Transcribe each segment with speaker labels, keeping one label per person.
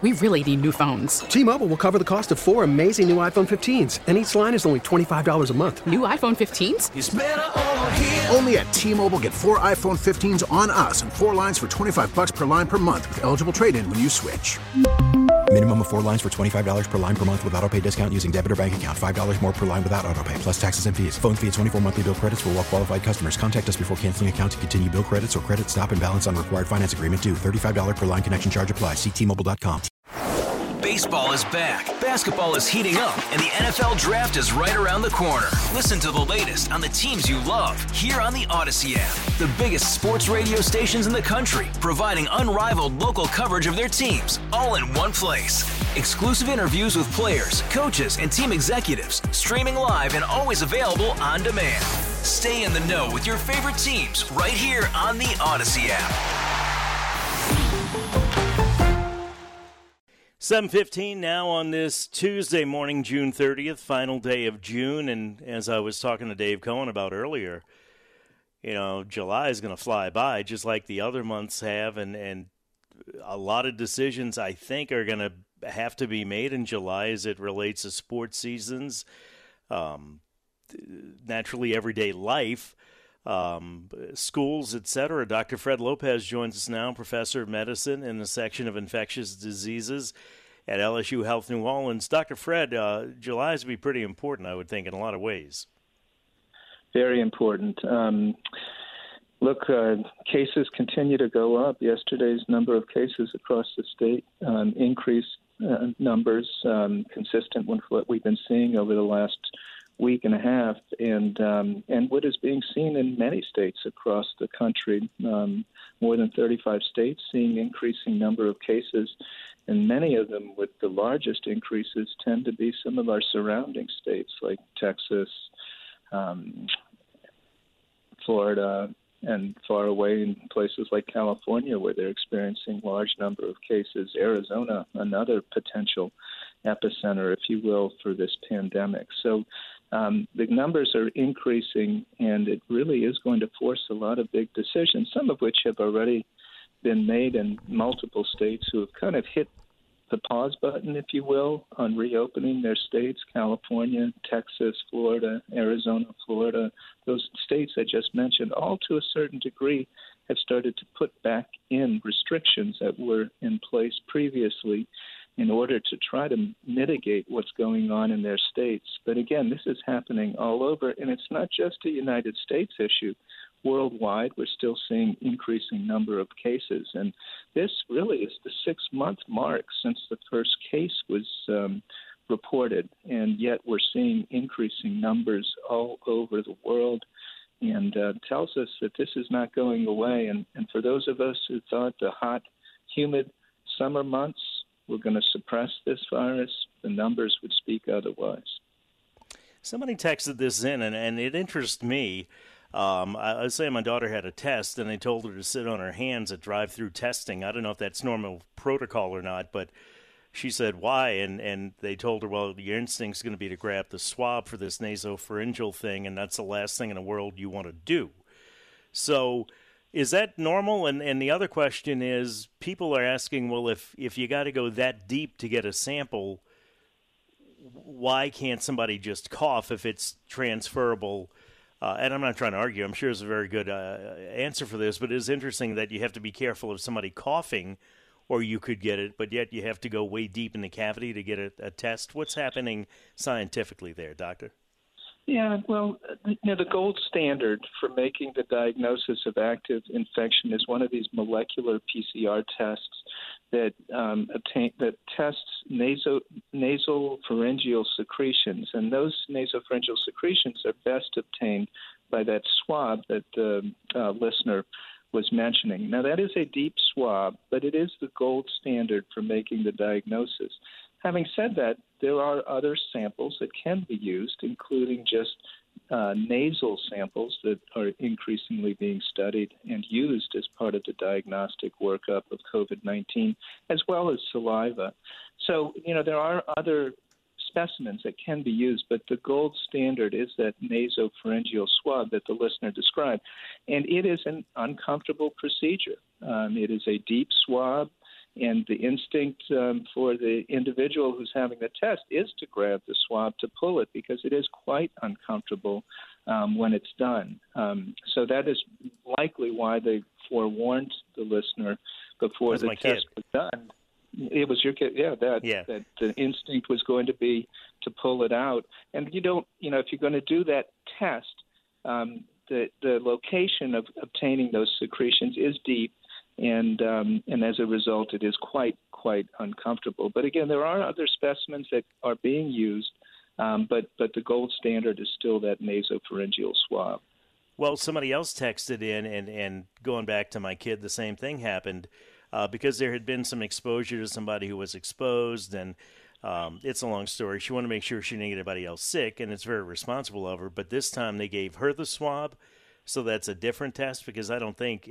Speaker 1: We really need new phones.
Speaker 2: T-Mobile will cover the cost of 4 amazing new iPhone 15s, and each line is only $25 a month.
Speaker 1: New iPhone 15s?
Speaker 3: It's better over here.
Speaker 4: Only at T-Mobile, get 4 iPhone 15s on us and 4 lines for $25 per line per month with eligible trade-in when you switch.
Speaker 5: Minimum of 4 lines for $25 per line per month with autopay discount using debit or bank account. $5 more per line without autopay, plus taxes and fees. Phone fee at 24 monthly bill credits for well-qualified customers. Contact us before canceling account to continue bill credits or credit stop and balance on required finance agreement due. $35 per line connection charge applies. See T-Mobile.com.
Speaker 6: Baseball is back, basketball is heating up, and the NFL Draft is right around the corner. Listen to the latest on the teams you love here on the Odyssey app. The biggest sports radio stations in the country, providing unrivaled local coverage of their teams, all in one place. Exclusive interviews with players, coaches, and team executives, streaming live and always available on demand. Stay in the know with your favorite teams right here on the Odyssey app.
Speaker 7: 7:15 now on this Tuesday morning, June 30th, final day of June. And as I was talking to Dave Cohen about earlier, you know, July is going to fly by just like the other months have. And a lot of decisions, I think, are going to have to be made in July as it relates to sports seasons, naturally everyday life, schools, etc. Dr. Fred Lopez joins us now, professor of medicine in the section of infectious diseases at LSU Health New Orleans. Dr. Fred, July is to be pretty important, I would think, in a lot of ways.
Speaker 8: Very important. Look, cases continue to go up. Yesterday's number of cases across the state increased numbers consistent with what we've been seeing over the last week and a half, and what is being seen in many states across the country. More than 35 states seeing increasing number of cases, and many of them with the largest increases tend to be some of our surrounding states like Texas, Florida, and far away in places like California where they're experiencing large number of cases. Arizona, another potential epicenter, if you will, for this pandemic. So the numbers are increasing, and it really is going to force a lot of big decisions, some of which have already been made in multiple states who have kind of hit the pause button, if you will, on reopening their states. California, Texas, Florida, Arizona, Florida, those states I just mentioned, all to a certain degree have started to put back in restrictions that were in place previously in order to try to mitigate what's going on in their states. But again, this is happening all over, and it's not just a United States issue. Worldwide, we're still seeing increasing number of cases, and this really is the 6-month mark since the first case was reported, and yet we're seeing increasing numbers all over the world, and tells us that this is not going away. And for those of us who thought the hot, humid summer months were going to suppress this virus, the numbers would speak otherwise.
Speaker 7: Somebody texted this in, and it interests me. I was saying my daughter had a test, and they told her to sit on her hands at drive-through testing. I don't know if that's normal protocol or not, but she said, why? And they told her, well, your instinct's going to be to grab the swab for this nasopharyngeal thing, and that's the last thing in the world you want to do. So is that normal? And the other question is, people are asking, well, if you got to go that deep to get a sample, why can't somebody just cough if it's transferable? And I'm not trying to argue. I'm sure there's a very good answer for this, but it is interesting that you have to be careful of somebody coughing, or you could get it, but yet you have to go way deep in the cavity to get a test. What's happening scientifically there, Doctor?
Speaker 8: Yeah, well, the gold standard for making the diagnosis of active infection is one of these molecular PCR tests that tests nasopharyngeal secretions, and those nasopharyngeal secretions are best obtained by that swab that the listener was mentioning. Now, that is a deep swab, but it is the gold standard for making the diagnosis. Having said that, there are other samples that can be used, including just nasal samples that are increasingly being studied and used as part of the diagnostic workup of COVID-19, as well as saliva. So, there are other specimens that can be used, but the gold standard is that nasopharyngeal swab that the listener described. And it is an uncomfortable procedure. It is a deep swab. And the instinct for the individual who's having the test is to grab the swab to pull it because it is quite uncomfortable when it's done. So that is likely why they forewarned the listener before the test was done. It was your kid, that the instinct was going to be to pull it out. And you don't, if you're going to do that test, the location of obtaining those secretions is deep, and as a result, it is quite uncomfortable. But again, there are other specimens that are being used, but the gold standard is still that nasopharyngeal swab.
Speaker 7: Well, somebody else texted in, and going back to my kid, the same thing happened. Because there had been some exposure to somebody who was exposed, and it's a long story. She wanted to make sure she didn't get anybody else sick, and it's very responsible of her. But this time they gave her the swab, so that's a different test because I don't think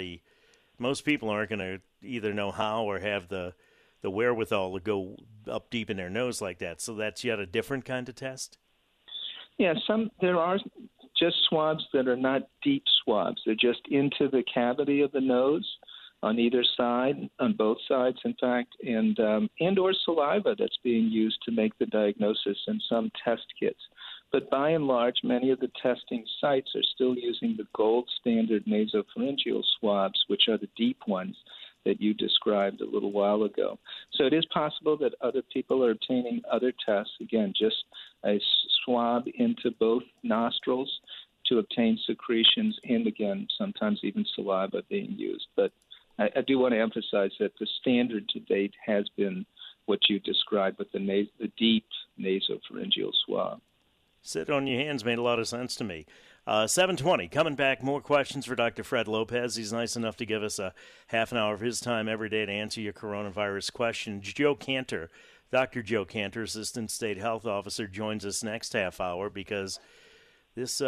Speaker 7: most people aren't going to either know how or have the wherewithal to go up deep in their nose like that. So that's yet a different kind of test?
Speaker 8: Yeah, there are just swabs that are not deep swabs. They're just into the cavity of the nose, on either side, on both sides, in fact, and or saliva that's being used to make the diagnosis in some test kits. But by and large, many of the testing sites are still using the gold standard nasopharyngeal swabs, which are the deep ones that you described a little while ago. So it is possible that other people are obtaining other tests, again, just a swab into both nostrils to obtain secretions, and again, sometimes even saliva being used. But I do want to emphasize that the standard to date has been what you described with the deep nasopharyngeal swab.
Speaker 7: Sit on your hands made a lot of sense to me. 7:20, coming back, more questions for Dr. Fred Lopez. He's nice enough to give us a half an hour of his time every day to answer your coronavirus questions. Joe Cantor, Dr. Joe Cantor, Assistant State Health Officer, joins us next half hour because this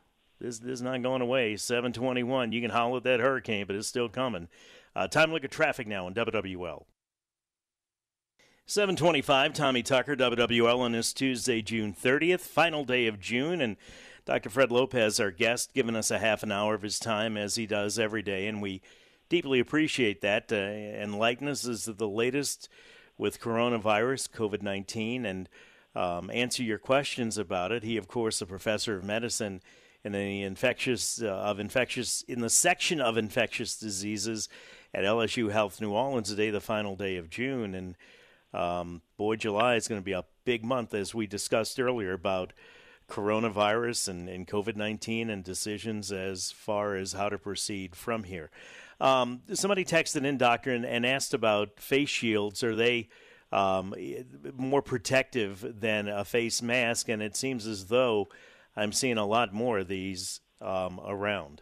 Speaker 7: is not going away. 7:21, you can holler at that hurricane, but it's still coming. Time to look at traffic now on WWL. 7:25, Tommy Tucker, WWL, on this Tuesday, June 30th, final day of June, and Dr. Fred Lopez, our guest, giving us a half an hour of his time, as he does every day, and we deeply appreciate that. Enlighten us as the latest with coronavirus, COVID-19, and answer your questions about it. He, of course, a professor of medicine in the section of infectious diseases at LSU Health New Orleans today, the final day of June. And July is going to be a big month, as we discussed earlier, about coronavirus and COVID-19 and decisions as far as how to proceed from here. Somebody texted in, Doctor, and asked about face shields. Are they more protective than a face mask? And it seems as though I'm seeing a lot more of these around.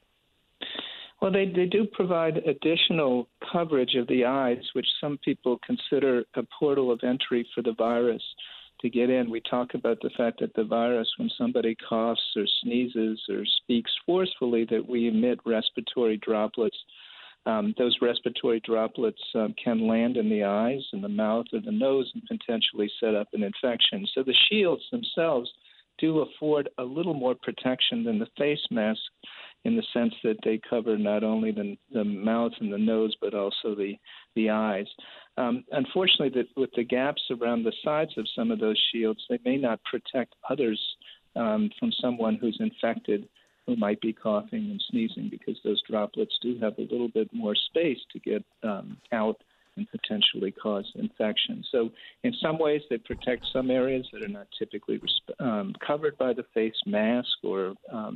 Speaker 8: Well, they do provide additional coverage of the eyes, which some people consider a portal of entry for the virus to get in. We talk about the fact that the virus, when somebody coughs or sneezes or speaks forcefully, that we emit respiratory droplets. Those respiratory droplets can land in the eyes and the mouth or the nose and potentially set up an infection. So the shields themselves do afford a little more protection than the face mask, in the sense that they cover not only the mouth and the nose, but also the eyes. Unfortunately, with the gaps around the sides of some of those shields, they may not protect others from someone who's infected who might be coughing and sneezing, because those droplets do have a little bit more space to get out and potentially cause infection. So in some ways, they protect some areas that are not typically covered by the face mask or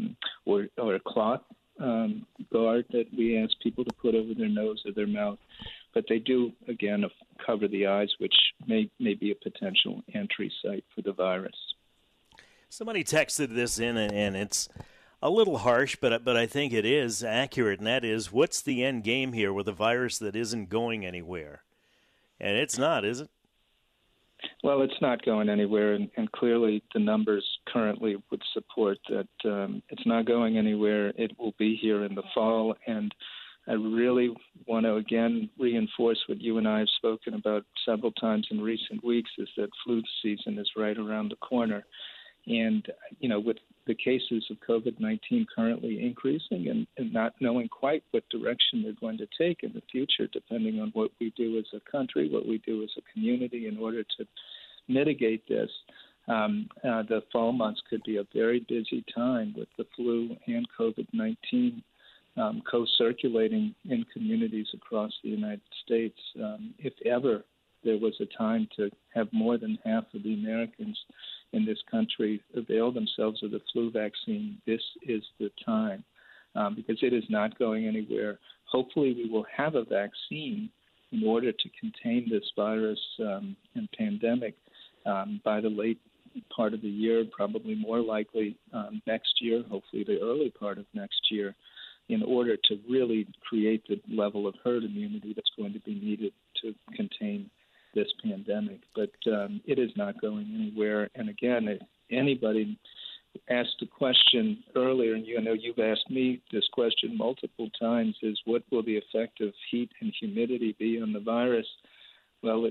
Speaker 8: a cloth guard that we ask people to put over their nose or their mouth. But they do, again, cover the eyes, which may be a potential entry site for the virus.
Speaker 7: Somebody texted this in, and it's a little harsh, but I think it is accurate, and that is, what's the end game here with a virus that isn't going anywhere? And it's not, is it?
Speaker 8: Well, it's not going anywhere, and clearly the numbers currently would support that it's not going anywhere. It will be here in the fall, and I really want to, again, reinforce what you and I have spoken about several times in recent weeks, is that flu season is right around the corner. And, with the cases of COVID-19 currently increasing and not knowing quite what direction they're going to take in the future, depending on what we do as a country, what we do as a community in order to mitigate this, the fall months could be a very busy time with the flu and COVID-19 co-circulating in communities across the United States. If ever there was a time to have more than half of the Americans in this country avail themselves of the flu vaccine, this is the time, because it is not going anywhere. Hopefully we will have a vaccine in order to contain this virus and pandemic by the late part of the year, probably more likely next year, hopefully the early part of next year, in order to really create the level of herd immunity that's going to be needed to contain this pandemic. But it is not going anywhere. And again, if anybody asked a question earlier, and you've asked me this question multiple times, is what will the effect of heat and humidity be on the virus? Well,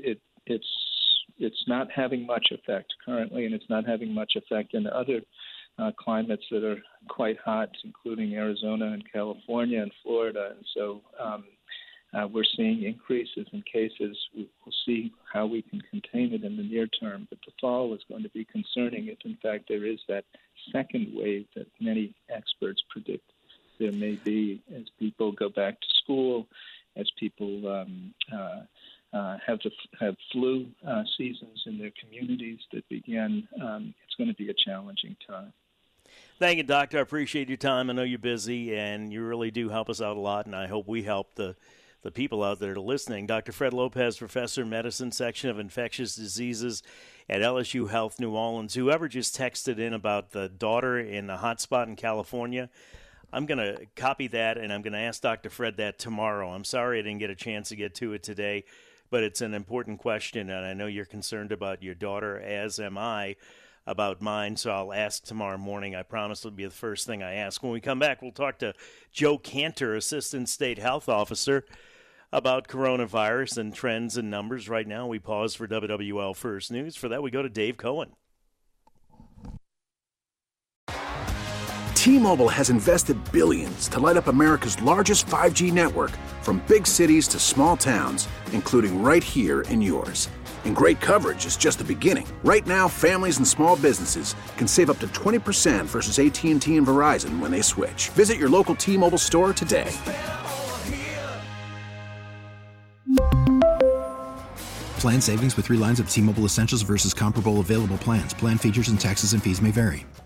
Speaker 8: it's not having much effect currently, and it's not having much effect in other climates that are quite hot, including Arizona and California and Florida. And so we're seeing increases in cases. We'll see how we can contain it in the near term. But the fall is going to be concerning if, in fact, there is that second wave that many experts predict there may be as people go back to school, as people have flu seasons in their communities that begin. It's going to be a challenging time.
Speaker 7: Thank you, Doctor. I appreciate your time. I know you're busy, and you really do help us out a lot, and I hope we help the people out there listening. Dr. Fred Lopez, Professor of Medicine, Section of Infectious Diseases at LSU Health New Orleans. Whoever just texted in about the daughter in the hot spot in California, I'm going to copy that, and I'm going to ask Dr. Fred that tomorrow. I'm sorry I didn't get a chance to get to it today, but it's an important question, and I know you're concerned about your daughter, as am I, about mine, so I'll ask tomorrow morning. I promise it'll be the first thing I ask. When we come back, we'll talk to Joe Cantor, Assistant State Health Officer, about coronavirus and trends and numbers. Right now, we pause for WWL First News. For that, we go to Dave Cohen.
Speaker 4: T-Mobile has invested billions to light up America's largest 5G network, from big cities to small towns, including right here in yours. And great coverage is just the beginning. Right now, families and small businesses can save up to 20% versus AT&T and Verizon when they switch. Visit your local T-Mobile store today.
Speaker 5: Plan savings with 3 lines of T-Mobile Essentials versus comparable available plans. Plan features and taxes and fees may vary.